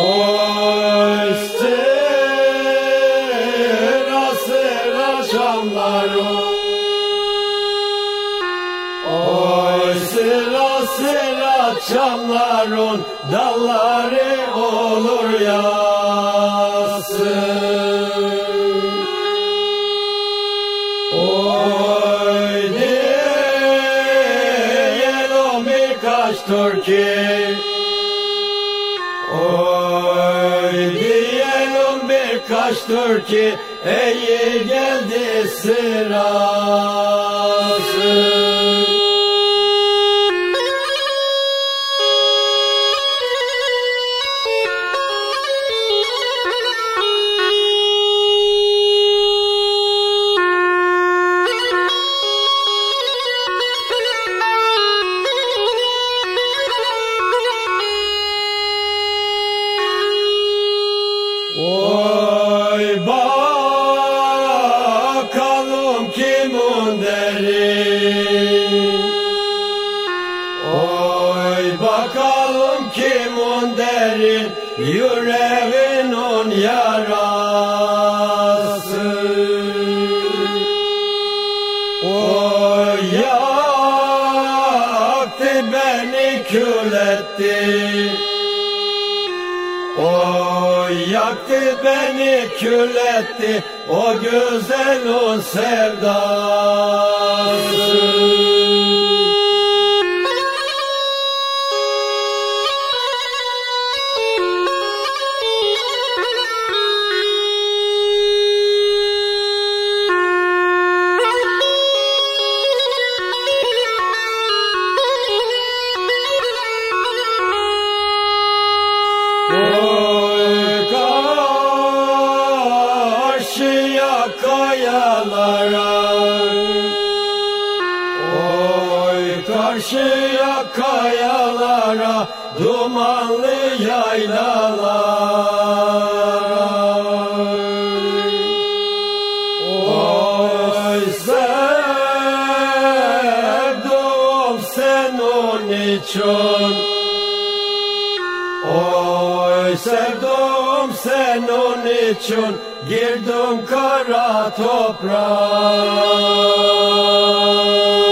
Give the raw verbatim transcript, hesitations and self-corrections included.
Oy sıra sıra çamlarım, oy sıra sıra çamların dalları olur yasın. Oy diyelim birkaç türkü, oy diyelim birkaç türkü, iyi geldi sırası. Oy bakalım kimin derin, oy bakalım kimin derin, yüreğin on yarası. Oy yaktı beni kül etti, oy yaktı beni kül etti, o güzelin sevdası. Oy karşıya kayalara, oy karşıya kayalara, dumanlı yaylalara. Oy sevdum senin için, oy sevdum senin için, girdim kara toprağa.